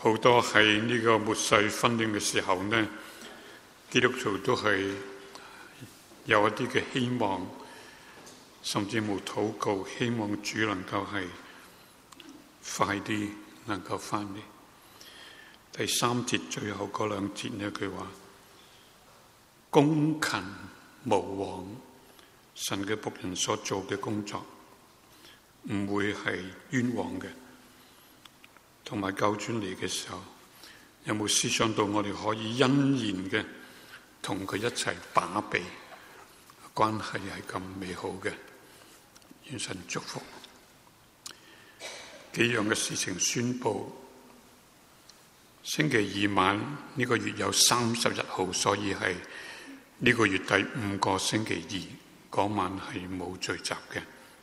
好多喺呢個末世混亂嘅時候呢，基督徒都係有一啲嘅希望，甚至冇禱告，希望主能夠係快啲能夠翻嚟。第3節最後嗰2節呢，佢話恭勤無枉，神嘅僕人所做嘅工作唔會係冤枉嘅。同埋救主嚟嘅時候，有冇思想到我哋可以欣然嘅同佢一齊把臂，關係係咁美好嘅？願神祝福。幾樣嘅事情宣布。星期2晚呢個月有31號，所以係呢個月第5個星期2嗰晚係冇聚集嘅。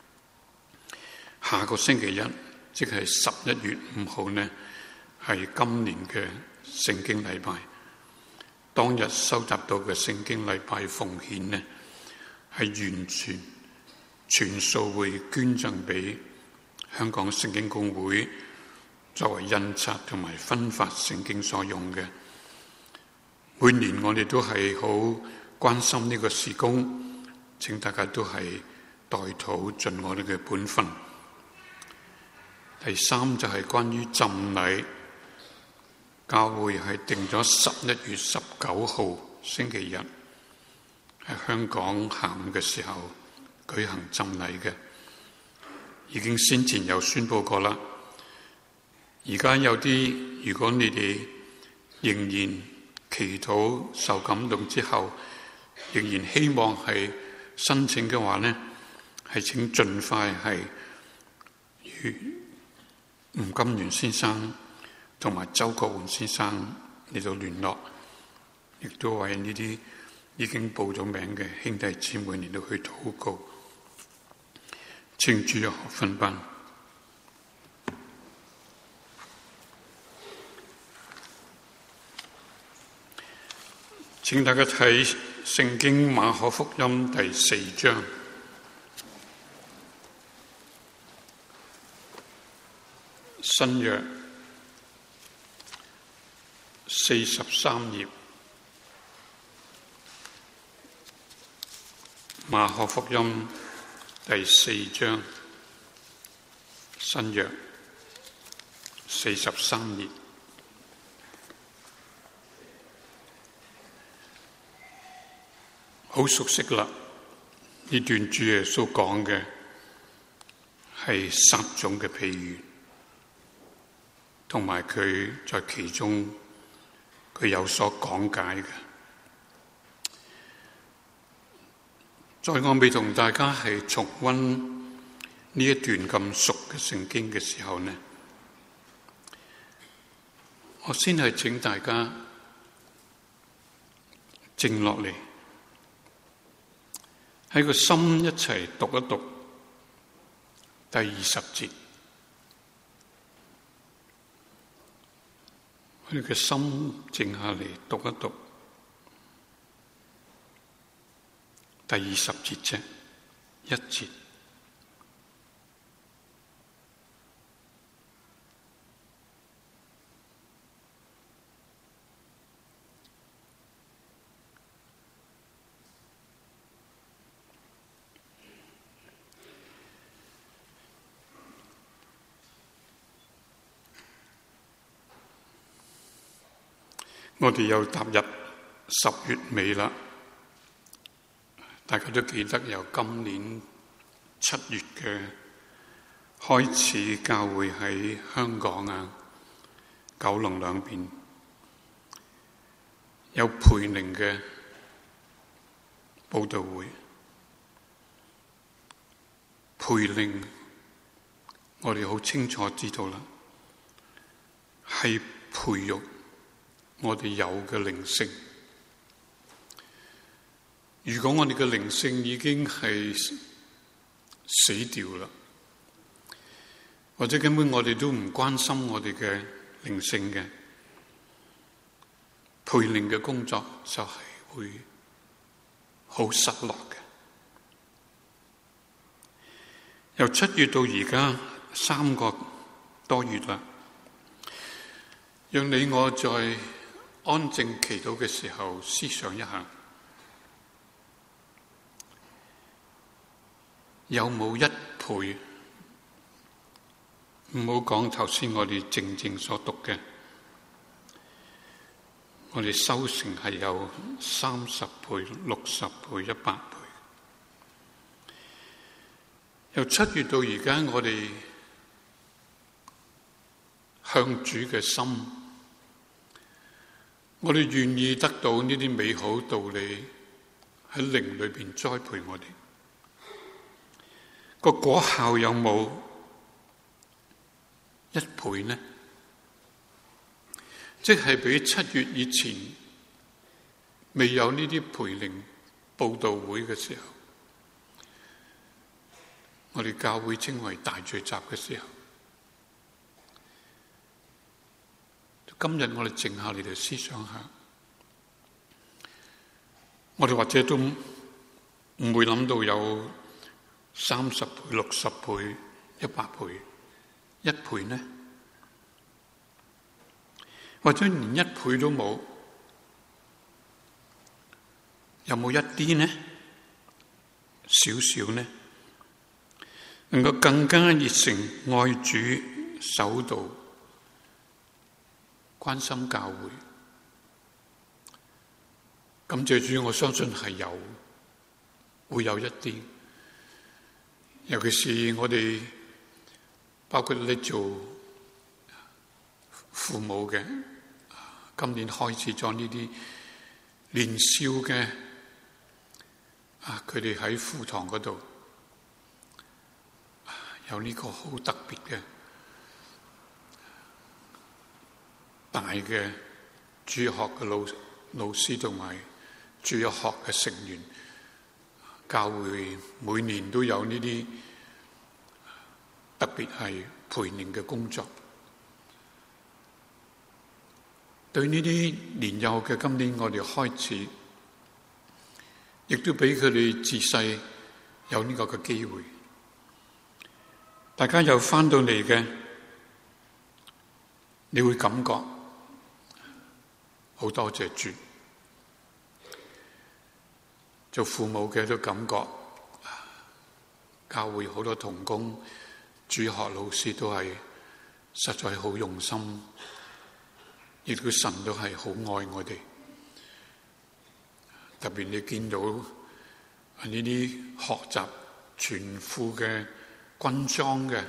下個星期1，即係11月5號呢，係今年嘅聖經禮拜。當日收集到嘅聖經禮拜奉獻呢，係完全數會捐贈俾香港聖經公會，作為印刷同埋分發聖經所用嘅。每年我哋都係好關心呢個事工，請大家都係代禱盡我哋嘅本分。第3就係關於浸禮，教會係定咗11月19號星期日喺香港下午嘅時候舉行浸禮嘅，已經先前有宣佈過啦。而家有啲，如果你哋仍然祈禱受感動之後，仍然希望係申請嘅話呢，係請盡快係與吳金元先生同埋周國桓先生嚟到聯絡，亦都為呢啲已經報咗名嘅兄弟姊妹嚟到去禱告。請主日學分班。請大家睇聖經馬可福音第4章。新約43頁，馬可福音第4章，新約43頁。好熟悉啦！呢段主耶穌講嘅係撒種嘅譬喻，同埋佢在其中佢有所講解嘅。在我未同大家係重溫呢一段咁熟嘅聖經嘅時候呢，我先係請大家靜落嚟，喺個心一齊讀一讀第20節。我哋嘅心靜下嚟讀一讀第20節啫，1節。我哋又踏入10月尾啦，大家都記得由今年7月嘅開始，教會喺香港啊、九龍兩邊有培靈嘅佈道會。培靈我哋好清楚知道啦，係培育我哋有嘅靈性。如果我哋嘅靈性已經係死掉啦，或者根本我哋都唔關心我哋嘅靈性嘅，培靈嘅工作就係會好失落嘅。由7月到而家3個多月啦， 讓你我在安靜祈禱嘅時候思想一下，有冇一倍？唔好講頭先我哋正正所讀嘅，我哋收成係有30倍、60倍、100倍。由7月到而家，我哋向主嘅心，我哋願意得到呢啲美好道理喺靈裏邊栽培我哋，個果效有冇1倍呢？即係比7月以前未有呢啲培靈佈道會嘅時候，我哋教會稱為大聚集嘅時候，今日我哋靜下嚟嚟思想下，我哋或者都唔會諗到有30倍、60倍、100倍，1倍呢？或者連1倍都冇，有冇一啲呢？少少呢？能夠更加熱誠愛主、守道、關心教會。感謝主，我相信係有，會有一啲。尤其是我哋包括你做父母嘅，今年開始咗呢啲年少嘅，佢哋喺課堂嗰度有呢個好特別嘅大嘅主學嘅老師同埋主學嘅成員，教會每年都有呢啲特別係培靈嘅工作。對呢啲年幼嘅，今年我哋開始，亦都俾佢哋自細有呢個嘅機會。大家又返到嚟嘅，你會感覺好多謝主。做父母嘅都感覺，教會好多同工、主學老師都係實在好用心，亦都神都係好愛我哋。特別你見到呢啲學習全副嘅軍裝嘅，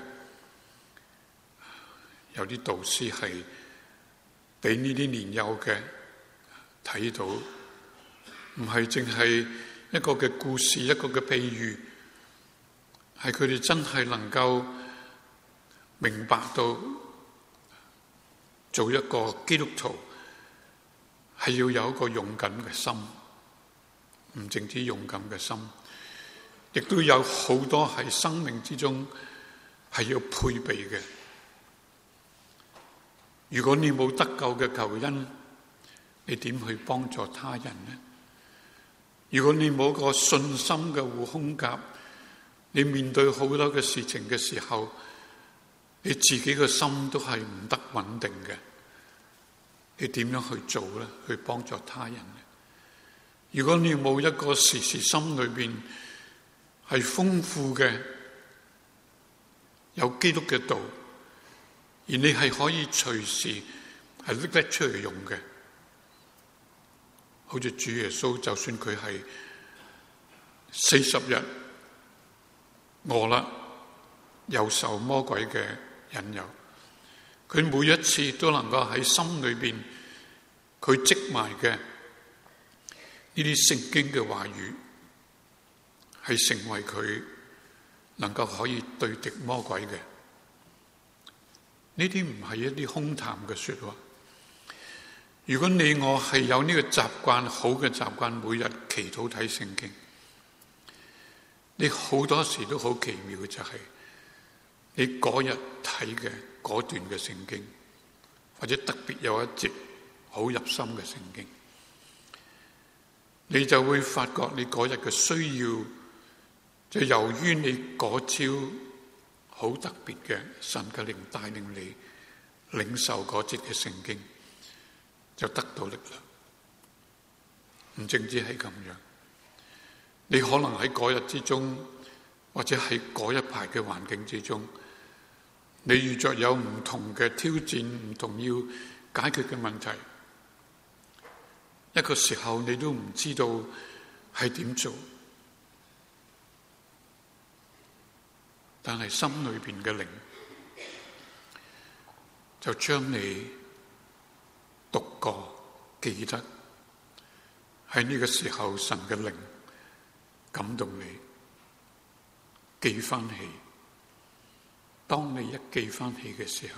有啲導師係俾呢啲年幼嘅睇到，唔係淨係一個嘅故事，一個嘅譬喻，係佢哋真係能夠明白到做一個基督徒係要有一個勇敢嘅心，唔淨止勇敢嘅心，亦都有好多係生命之中係要配備嘅。如果你冇得救嘅救恩，你點去幫助他人呢？如果你冇個信心嘅護胸甲，你面對好多嘅事情嘅時候，你自己嘅心都係唔得穩定嘅。你點樣去做呢？去幫助他人呢？如果你冇一個時時心裏邊係豐富嘅有基督嘅道，而你係可以隨時係拎得出嚟用嘅，好似主耶穌，就算佢係40日餓啦，又受魔鬼嘅引誘，佢每一次都能夠喺心裏邊佢積埋嘅呢啲聖經嘅話語，係成為佢能夠可以對敵魔鬼嘅。呢啲唔係一啲空談嘅說話。如果你我係有呢個習慣，好嘅習慣，每日祈禱睇聖經，你好多時都好奇妙嘅就係，你嗰日睇嘅嗰段嘅聖經，或者特別有一節好入心嘅聖經，你就會發覺你嗰日嘅需要，就由於你嗰朝好特別嘅神嘅靈帶領你領受嗰節嘅聖經， 就得到力量。唔淨止係咁樣，你可能喺嗰日之中，或者喺嗰一排嘅環境之中，你遇着有唔同嘅挑戰，唔同要解決嘅問題，一個時候你都唔知道係點做，但係心裏邊嘅靈就將你讀過記得，喺呢個時候神嘅靈感動你記翻起。當你一記翻起嘅時候，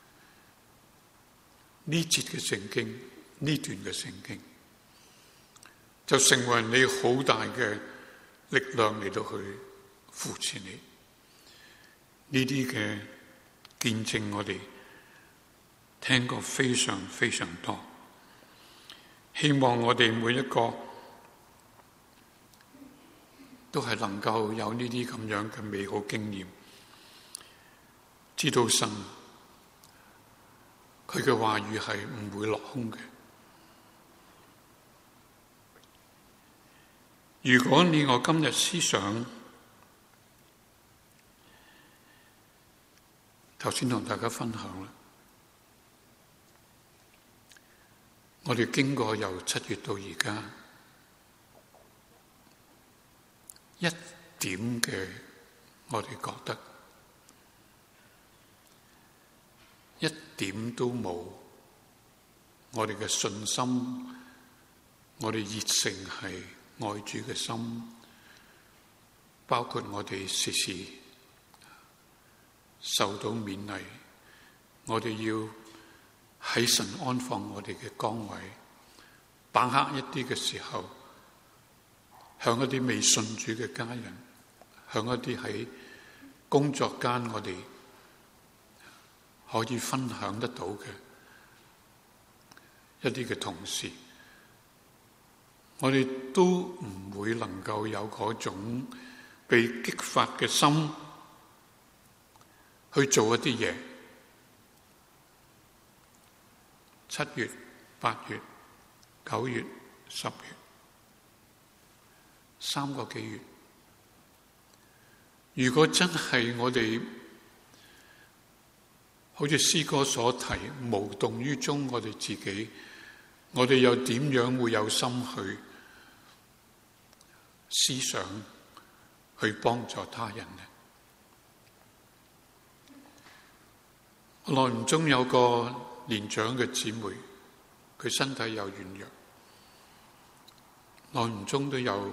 呢節嘅聖經，呢段嘅聖經就成為你好大嘅力量嚟到去扶持你。呢啲嘅見證我哋聽過非常非常多，希望我哋每一個都係能夠有呢啲咁樣嘅美好經驗，知道神佢嘅話語係唔會落空嘅。如果我今日思想頭先同大家分享啦，我哋經過由7月到而家一點嘅，我哋覺得一點都冇我哋嘅信心，我哋熱誠係愛主嘅心，包括我哋時時受到勉勵，我哋要喺神安放我哋嘅崗位，把握一啲嘅時候，向一啲未信主嘅家人，向一啲喺工作間我哋可以分享得到嘅一啲嘅同事，我哋都唔會能夠有嗰種被激發嘅心去做一啲嘢。7月、8月、9月、10月3個幾月，如果真係我哋好似詩歌所提，無動於衷，我哋自己，我哋又點樣會有心去思想，去幫助他人呢？內唔中有個年長嘅姊妹，佢身體有軟弱，內唔中都有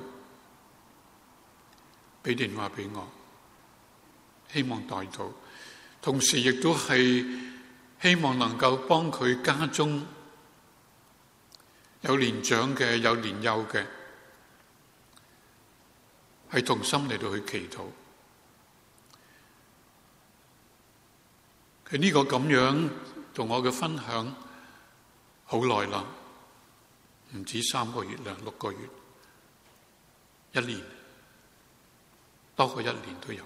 俾電話俾我，希望代禱，同時亦都係希望能夠幫佢家中有年長嘅，有年幼嘅，係同心嚟到去祈禱。佢呢個咁樣同我嘅分享好耐啦，唔止3個月啦，6個月、1年，多過1年都有。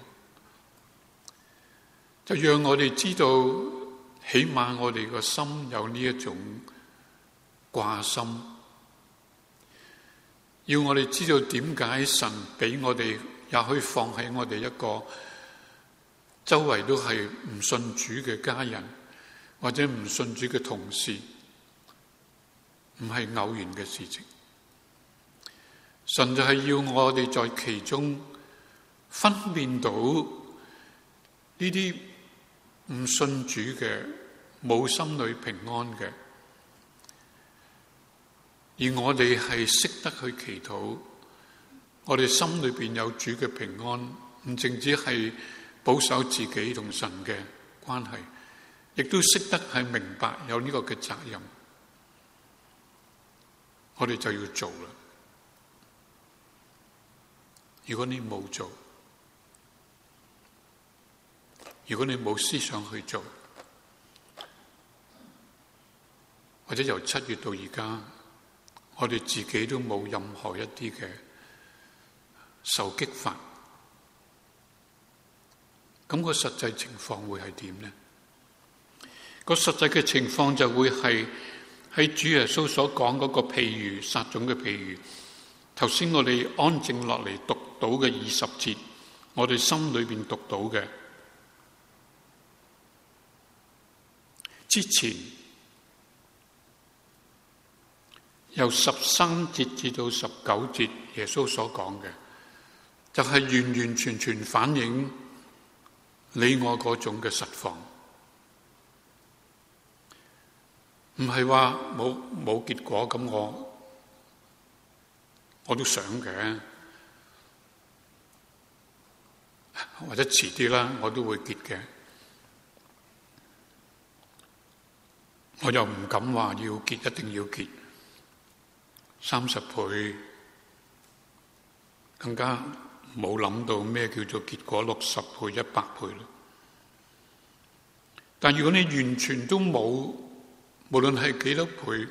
就讓我哋知道，起碼我哋個心有呢一種掛心，要我哋知道點解神俾我哋，也許放喺我哋一個周圍都係唔信主嘅家人，或者唔信主嘅同事，唔係偶然嘅事情。神就係要我哋在其中分辨到呢啲唔信主嘅、冇心裏平安嘅，而我哋係識得去祈禱，我哋心裏邊有主嘅平安，唔淨止係保守自己同神嘅關係，亦都識得係明白有呢個嘅責任，我哋就要做啦。如果你冇做，如果你冇思想去做，或者由7月到而家，我哋自己都冇任何一啲嘅受激發，咁個實際情況會係點呢？個實際嘅情況就會係喺主耶穌所講嗰個譬喻，撒種嘅譬喻，頭先我哋安靜落嚟讀到嘅20節，我哋心裏邊讀到嘅，之前由13節至到19節，耶穌所講嘅，就係完完全全反映你我嗰種嘅實況，唔係話冇結果，咁我都想嘅，或者遲啲啦，我都會結嘅。我又唔敢話要結，一定要結30倍，更加冇諗到咩叫做結果60倍、100倍咯。但如果你完全都冇，無論係幾多倍，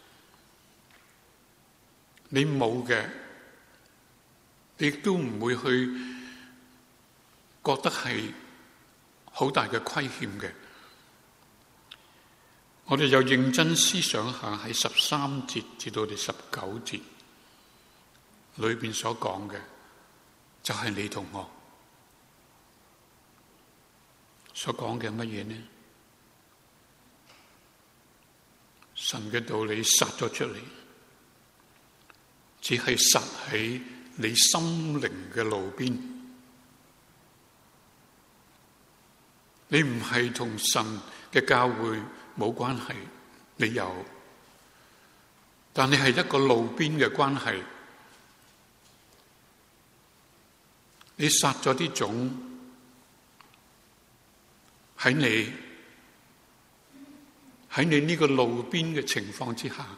你冇嘅，你亦都唔會去覺得係好大嘅虧欠嘅。我哋又認真思想下喺13節至到第19節裏邊所講嘅，就係你同我所講嘅乜嘢呢？神嘅道理撒咗出嚟，只係撒喺你心靈嘅路邊。你唔係同神嘅教會冇關係，你有，但你係一個路邊嘅關係。你撒咗啲種喺你呢個路邊嘅情況之下，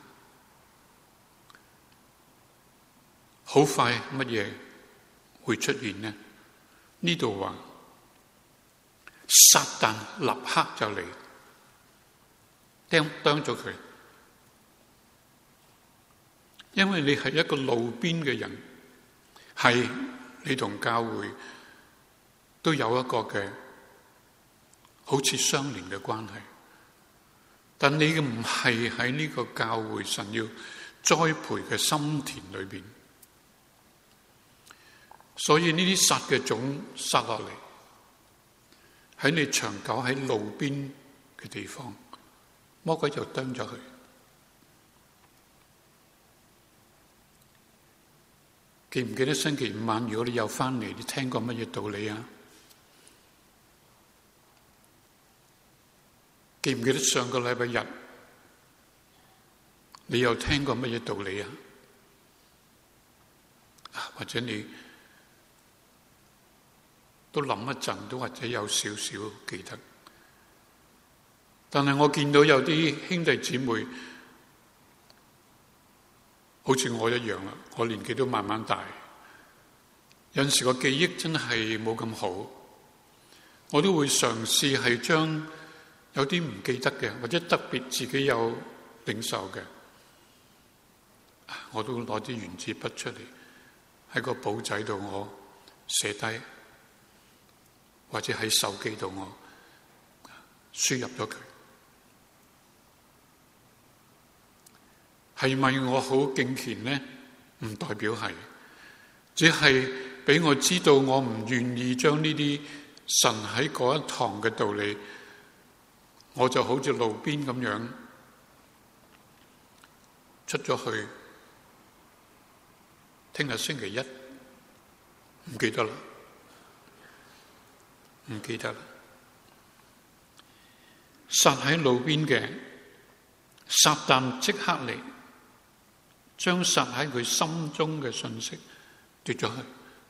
好快乜嘢會出現呢？呢度話撒旦立刻就嚟釘咗佢，因為你係一個路邊嘅人，係你同教會都有一個嘅好似相連嘅關係，但你嘅唔係喺呢個教會神要栽培嘅心田裏邊，所以呢啲撒嘅種撒落嚟，喺你長久喺路邊嘅地方，魔鬼就啄咗佢。記唔記得星期五晚，如果你又翻嚟，你聽過乜嘢道理啊？記唔記得上個禮拜日，你又聽過乜嘢道理啊？或者你都諗一陣，都或者有少少記得。但係我見到有啲兄弟姊妹好似我一樣啦，我年紀都慢慢大，有陣時個記憶真係冇咁好，我都會嘗試係將有啲唔記得嘅，或者特別自己有領受嘅，我都攞啲原子筆出嚟喺個簿仔度我寫低，或者喺手機度我輸入咗佢。係咪我好敬虔呢？唔代表係，只係俾我知道我唔願意將呢啲神喺嗰一堂嘅道理，我就好似路邊咁樣出咗去。聽日星期一唔記得啦，唔記得啦。撒喺路邊嘅撒旦即刻嚟，將撒喺佢心中嘅信息奪咗去。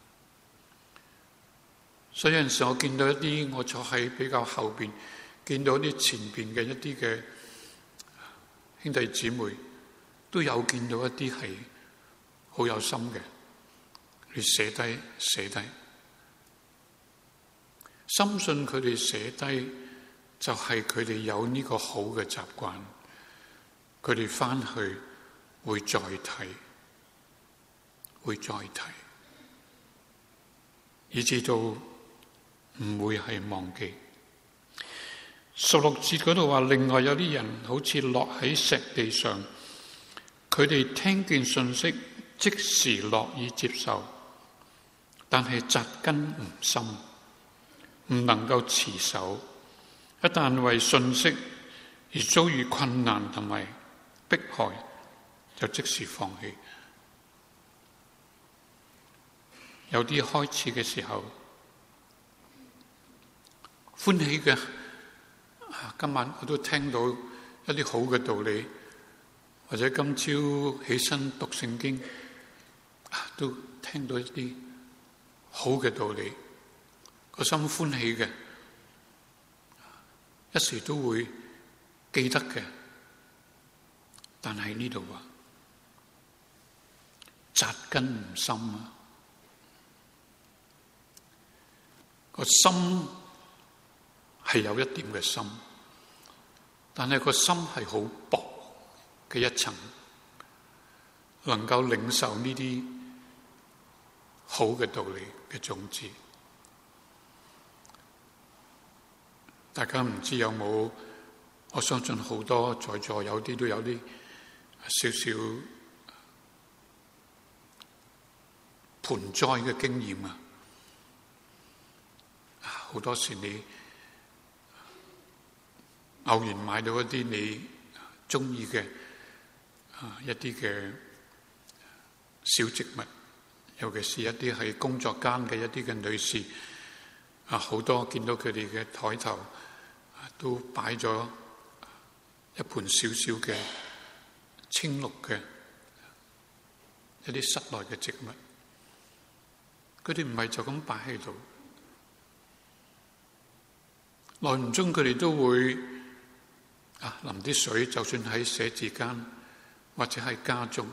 所以有陣時我見到一啲，我坐喺比較後邊，見到啲前邊嘅一啲嘅兄弟姊妹，都有見到一啲係好有心嘅，你寫低，深信佢哋寫低就係佢哋有呢個好嘅習慣，佢哋翻去會再睇，以至到唔會係忘記。 16節嗰度話，另外有啲人好似落喺石地上，佢哋聽見信息，即時樂意接受，但係扎根唔深，唔能夠持守。一旦為信息而遭遇困難同埋迫害，就即時放棄。有啲開始嘅時候歡喜嘅，今晚我都聽到一啲好嘅道理，或者今朝起身讀聖經，都聽到一啲好嘅道理，個心歡喜嘅，一時都會記得嘅。但係呢度話扎根唔深啊，個心係有一點嘅深，但係個心係好薄嘅一層，能夠領受呢啲好嘅道理嘅種子。大家唔知有冇？我相信好多在座有啲都有啲少少盆栽嘅經驗啊！好多時你偶然買到一啲你中意嘅一啲嘅小植物，尤其是一啲喺工作間嘅一啲嘅女士好多見到佢哋嘅台頭都擺咗一盆少少嘅青綠嘅一啲室內嘅植物，佢哋唔係就咁擺喺度，耐唔中佢哋都會淋啲水，就算喺寫字間或者喺家中，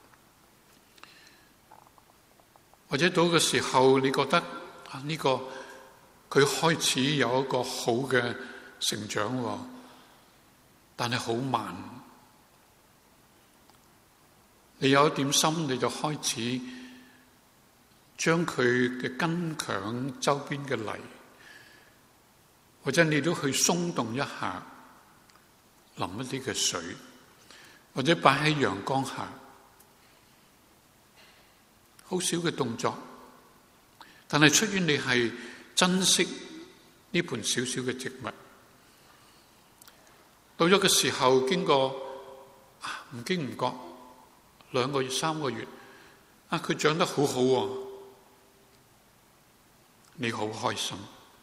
或者到嘅時候你覺得呢個佢開始有一個好嘅成長，但係好慢。你有一點心，你就開始將佢嘅根強周邊嘅泥，或者你都去鬆動一下，淋一啲嘅水，或者擺喺陽光下，好少嘅動作，但係出於你係珍惜呢盆少少嘅植物。到咗嘅時候，經過唔經唔覺2個月3個月，佢長得好好喎，你好開心。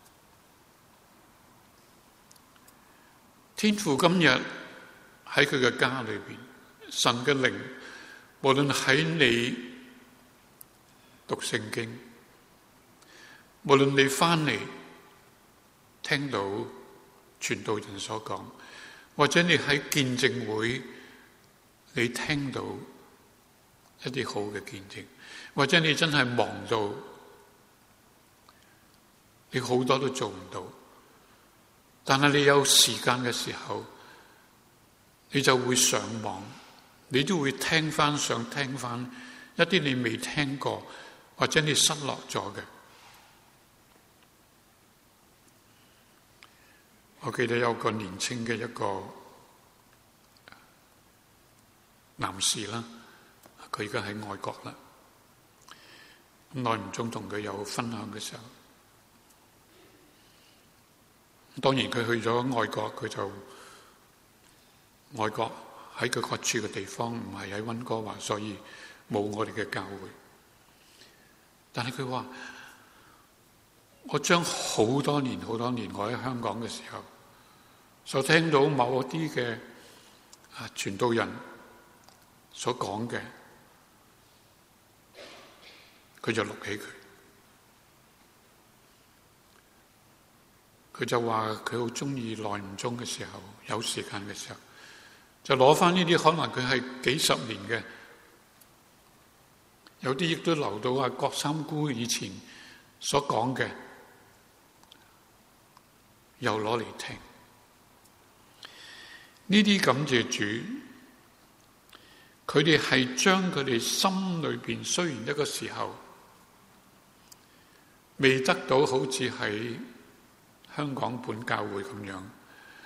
天父今日喺佢嘅家裏邊，神嘅靈無論喺你讀聖經，無論你翻嚟聽到傳道人所講，或者你喺見證會你聽到一啲好嘅見證，或者你真係忙到你好多都做唔到，但係你有時間嘅時候，你就會上網，你都會想聽翻一啲你未聽過或者你失落咗嘅。我記得有個年輕嘅一個男士啦，佢而家喺外國啦，耐唔中同佢有分享嘅時候，當然佢去咗外國，佢就外國喺佢各處嘅地方唔係喺溫哥華，所以冇我哋嘅教會。但係佢話，我將好多年我喺香港嘅時候所聽到某一啲嘅傳道人所講嘅，佢就錄起佢就話佢好中意耐唔中嘅時候，有時間嘅時候，就攞翻呢啲可能佢係幾十年嘅，有啲亦都留到郭三姑以前所講嘅，又攞嚟聽。呢啲感謝主，佢哋係將佢哋心裏邊雖然一個時候未得到好似喺香港本教會咁樣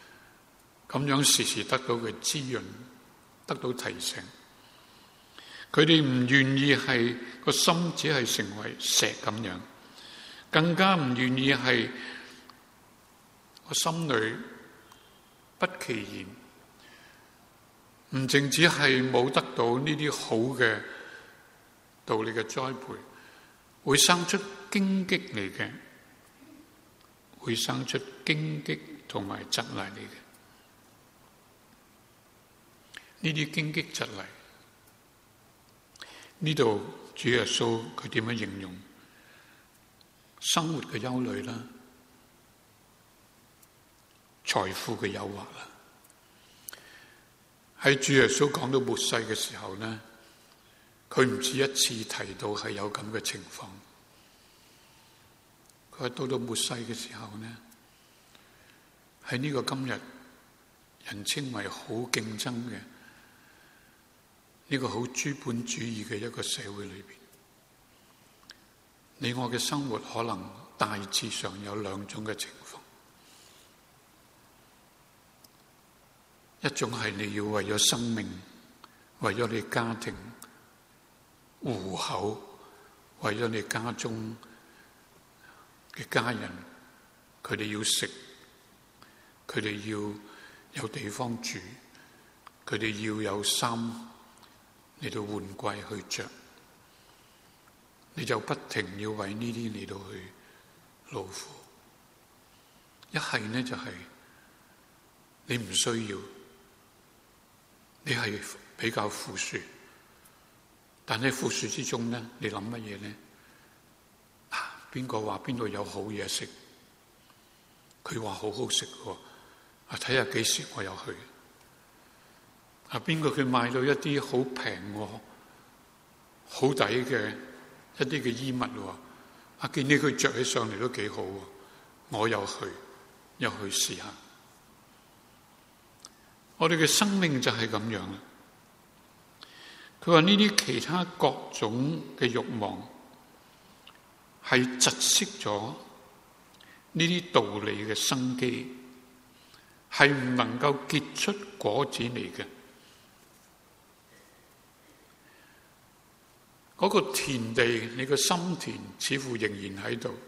咁樣時時得到嘅滋潤，得到提醒。佢哋唔願意係個心只係成為石咁樣，更加唔願意係個心裏不其然，唔淨止係冇得到呢啲好嘅道理嘅栽培，會生出荊棘嚟嘅，會生出荊棘同埋蒺藜嚟嘅。呢啲荊棘蒺藜，呢度主耶穌佢點樣形容生活嘅憂慮啦，財富嘅誘惑啦。喺主耶穌講到末世嘅時候呢，佢唔止一次提到係有咁嘅情況。佢話到末世嘅時候呢，喺呢個今日人稱為好競爭嘅呢個好資本主義嘅一個社會裏邊，你我嘅生活可能大致上有兩種嘅情況。一種係你要為咗生命，為咗你家庭糊口，為咗你家中嘅家人，佢哋要食，佢哋要有地方住，佢哋要有衫嚟到換季去着，你就不停要為呢啲嚟到去勞苦。一係呢就係你唔需要，你係比較富庶，但喺富庶之中呢，你諗乜嘢呢？邊個話邊度有好嘢食？佢話好好食喎，睇下幾時我又去。邊個佢買到一啲好平喎、好抵嘅一啲嘅衣物喎，見你佢着起上嚟都幾好喎，我又去試下。我哋嘅生命就係咁樣啦。佢話呢啲其他各種嘅慾望係窒息咗呢啲道理嘅生機，係唔能夠結出果子嚟嘅。嗰個田地，你個心田似乎仍然喺度，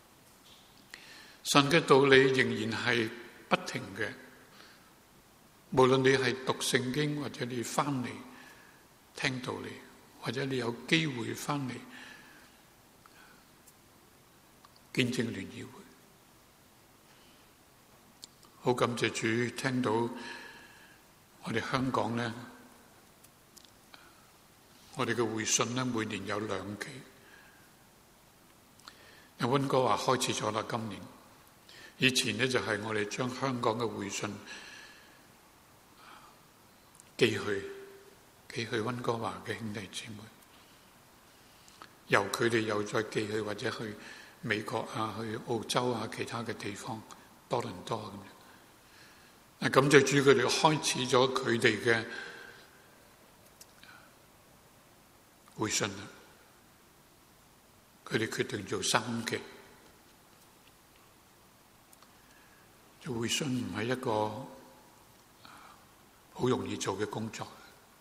神嘅道理仍然係不停嘅。無論你係讀聖經，或者你翻嚟聽道理，或者你有機會翻嚟見證聯誼會，好感謝主，聽到我哋香港呢，我哋嘅會信呢，每年有2期。溫哥華開始咗啦，今年。以前呢，就係我哋將香港嘅會信寄去溫哥華嘅兄弟姊妹，由佢哋又再寄去或者去美國啊、去澳洲啊、其他嘅地方，多倫多咁樣。感謝主，佢哋開始咗佢哋嘅會信啦。佢哋決定做3期。做會信唔係一個好容易做嘅工作。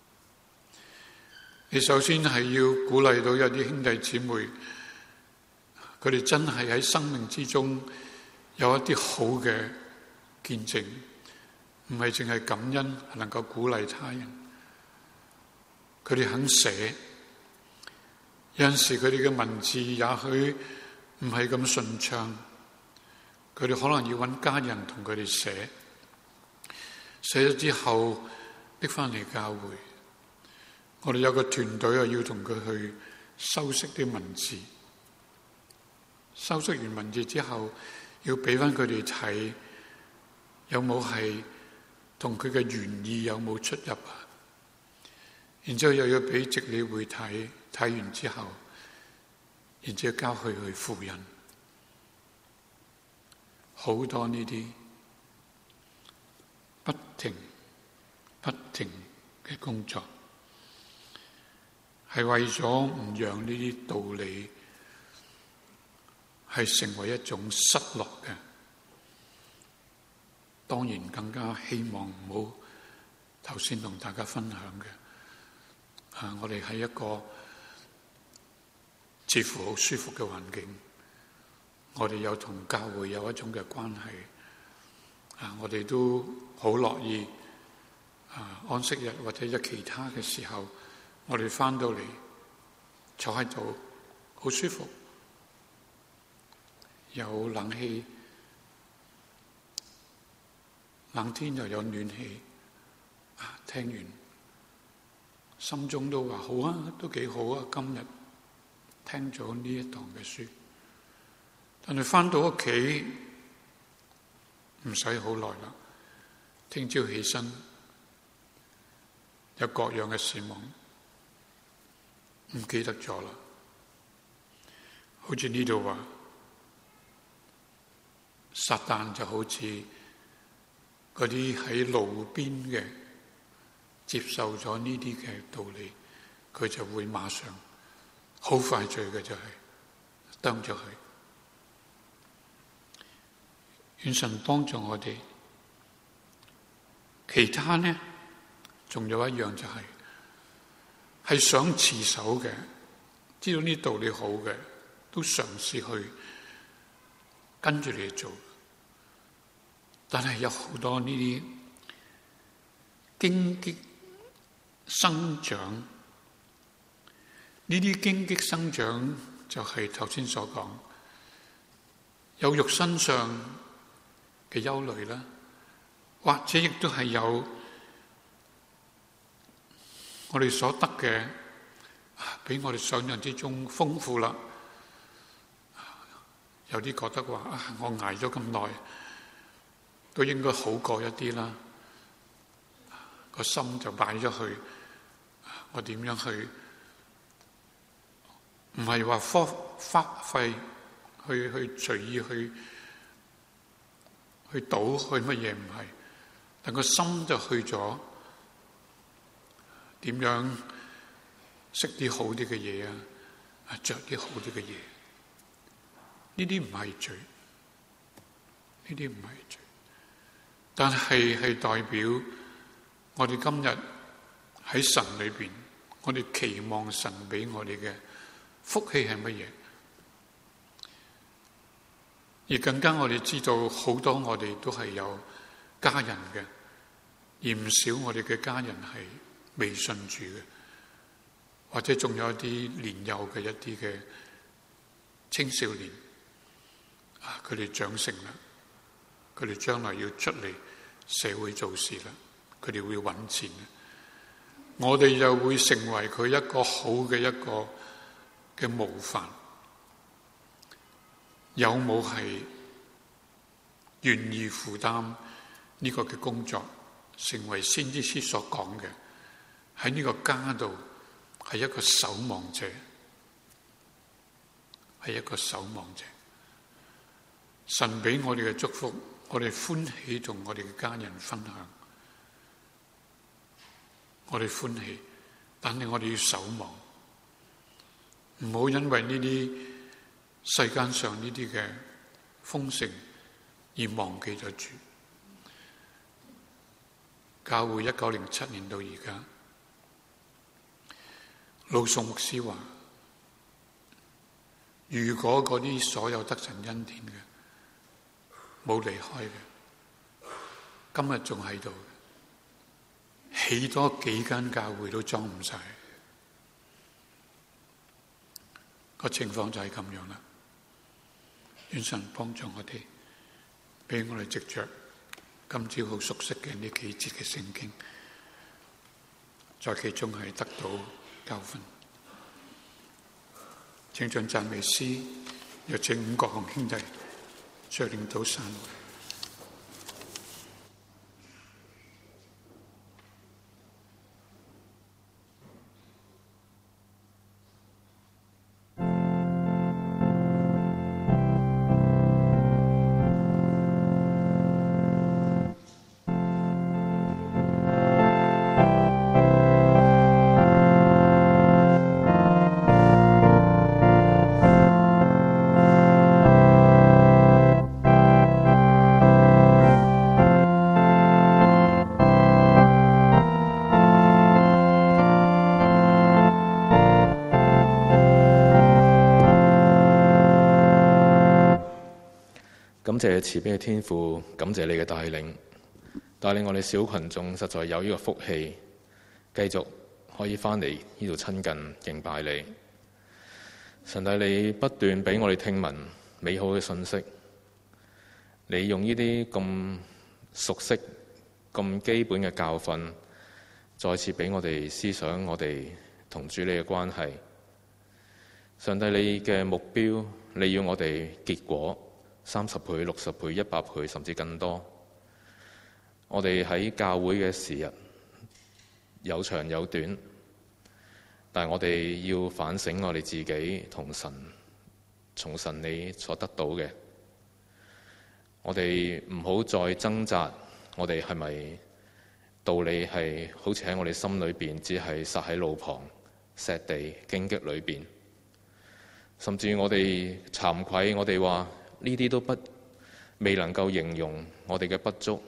你首先係要鼓勵到有啲兄弟姊妹，佢哋真係喺生命之中有一啲好嘅見證，唔係淨係感恩，係能夠鼓勵他人。佢哋肯寫，有陣時佢哋嘅文字也許唔係咁順暢，佢哋可能要揾家人同佢哋寫，寫咗之後拎翻嚟教會。我哋有個團隊要同佢去修飾啲文字，修飾完文字之後，要俾翻佢哋睇，有冇係同佢嘅原意有冇出入啊？然之後又要俾值理會睇，睇完之後，然之後交去複印。好多呢啲不停嘅工作，係為咗唔讓呢啲道理係成為一種失落嘅， 當然更加希望唔好頭先同大家分享嘅，我哋喺一個似乎好舒服嘅環境，我哋有同教會有一種嘅關係，我哋都好樂意安息日或者有其他嘅時候，我哋返到嚟坐喺度好舒服，有冷氣，冷天又有暖氣，聽完心中都話好啊，都幾好啊，今日聽咗呢一堂嘅書。但係返到屋企唔使好耐啦，聽朝起身有各樣嘅事忙，唔記得咗啦。好似呢度話，撒旦就好似嗰啲喺路邊嘅接受咗呢啲嘅道理，佢就會馬上好快脆嘅就係登咗去。願神幫助我哋。其他呢，仲有一樣就係想持守嘅，知道呢道理好嘅，都嘗試去跟住你做。但係有好多呢啲荊棘生長，呢啲荊棘生長就係頭先所講，有肉身上嘅憂慮啦，或者亦都係有我哋所得嘅比我哋想象之中豐富啦。有啲覺得話我捱咗咁耐，都應該好過一啲啦。個心就擺咗去，我點樣去？唔係話花費去隨意去賭去乜嘢，唔係，但個心就去咗點樣食啲好啲嘅嘢啊，着啲好啲嘅嘢。呢啲唔係罪，呢啲唔係罪，但係代表我哋今日喺神裏邊，我哋期望神俾我哋嘅福氣係乜嘢？而更加我哋知道好多我哋都係有家人嘅，而唔少我哋嘅家人係未信主嘅，或者仲有一啲年幼嘅一啲嘅青少年，佢哋長成啦，佢哋將來要出嚟社會做事啦，佢哋會揾錢，我哋又會成為佢一個好嘅一個嘅模範。有冇係願意負擔呢個嘅工作，成為先知書所講嘅喺呢個家度係一個守望者，係一個守望者。神俾我哋嘅祝福，我哋歡喜同我哋嘅家人分享，我哋歡喜，但係我哋要守望，唔好因為呢啲世間上呢啲嘅豐盛而忘記咗主。教會1907年到而家，魯宋牧師話，如果嗰啲所有得神恩典嘅冇離開嘅，今日仲喺度，起多幾間教會都裝唔晒，個情況就係咁樣啦。願神幫助我哋，俾我哋藉着今朝好熟悉嘅呢幾節嘅聖經，在其中係得到教訓。請將讚美詩，有請5個紅兄弟率領到山。 感謝慈悲嘅天父，感謝你嘅帶領我哋小群眾，實在有呢個福氣，繼續可以返嚟呢度親近敬拜你。神帝，你不斷俾我哋聽聞美好嘅信息，你用呢啲咁熟悉、咁基本嘅教訓，再次俾我哋思想我哋同主你嘅關係。上帝，你嘅目標，你要我哋結果30倍、60倍、100倍，甚至更多。我哋喺教會嘅時日有長有短，但係我哋要反省我哋自己同神，從神你所得到嘅。我哋唔好再掙扎，我哋係咪道理係好似喺我哋心裏邊，只係撒喺路旁、石地、荊棘裏邊。甚至我哋慚愧，我哋話呢啲都未能夠形容我哋嘅不足，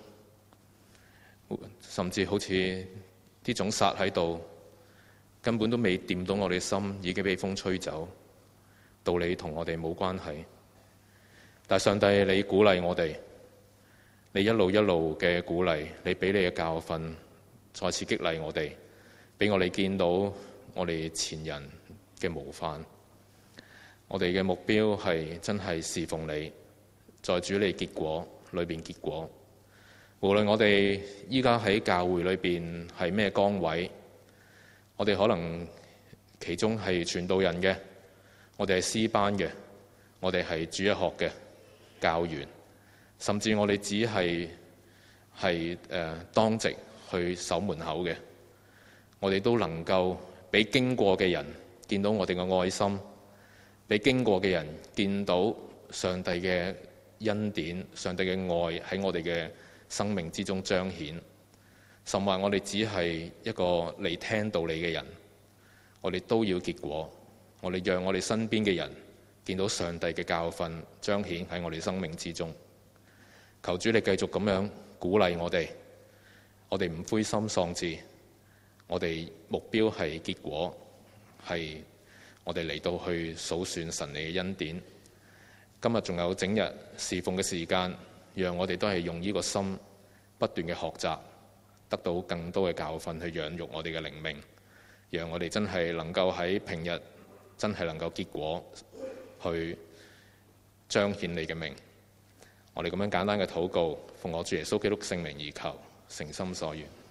甚至好似啲種撒喺度，根本都未掂到我哋心，已經被風吹走。道理同我哋冇關係，但上帝你鼓勵我哋，你一路一路嘅鼓勵，你俾你嘅教訓再次激勵我哋，俾我哋見到我哋前人嘅模範。我哋嘅目標係真係侍奉你，在主你結果裏邊結果。無論我哋依家喺教會裏邊係咩崗位，我哋可能其中係傳道人嘅，我哋係詩班嘅，我哋係主日學嘅教員，甚至我哋只係當值去守門口嘅，我哋都能夠俾經過嘅人見到我哋嘅愛心，俾經過嘅人見到上帝嘅恩典、上帝嘅愛喺我哋嘅生命之中彰顯。甚或我哋只係一個嚟聽道理嘅人，我哋都要結果。我哋讓我哋身邊嘅人見到上帝嘅教訓彰顯喺我哋生命之中。求主你繼續咁樣鼓勵我哋，我哋唔灰心喪志，我哋目標係結果，係我哋嚟到去數算神你嘅恩典。今日仲有整日侍奉嘅時間，讓我哋都係用呢個心不斷嘅學習，得到更多嘅教訓去養育我哋嘅靈命，讓我哋真係能夠喺平日真係能夠結果去彰顯你嘅名。我哋咁樣簡單嘅禱告，奉我主耶穌基督聖名而求，誠心所願。